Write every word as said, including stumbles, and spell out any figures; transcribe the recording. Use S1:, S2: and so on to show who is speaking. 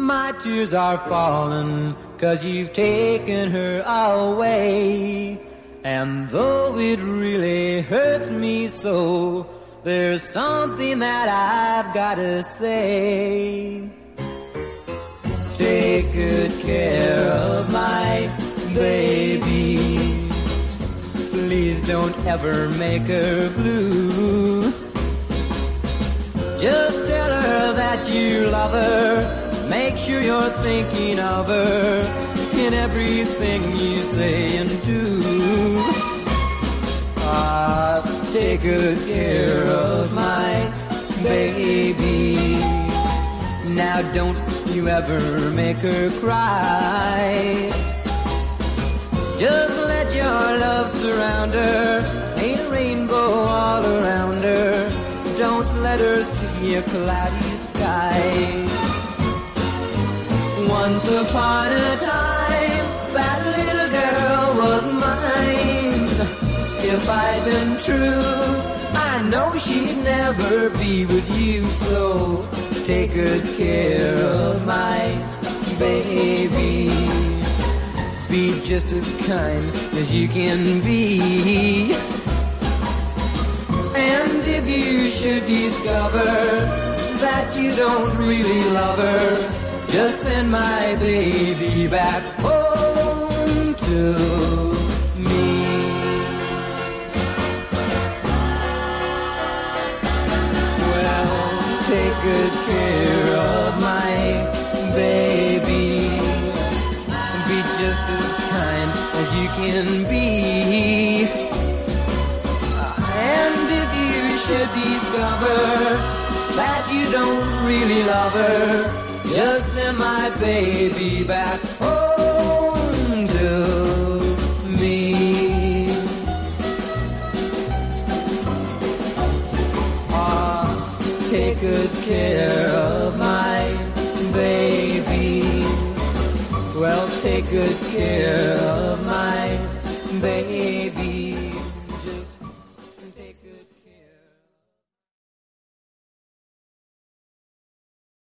S1: My tears are falling 'cause you've taken her away. And though it really hurts me so, there's something that I've gotta say. Take good care of my baby. Please don't ever make her blue. Just tell her that you love her. Make sure you're thinking of her in everything you say and do. Ah, take good care of my baby. Now don't you ever make her cry. Just let your love surround her. Ain't a rainbow all around her. Don't let her see a cloudy sky. Once upon a time, that little girl was mine. If I'd been true, I know she'd never be with you. So take good care of my baby. Be just as kind as you can be. And if you should discover that you don't really love her, just send my baby back home to me. Well, take good care of my baby. Be just as kind as you can be. And if you should discover that you don't really love her, just send my baby back home to me. Ah, take good care of my baby. Well, take good care of my baby.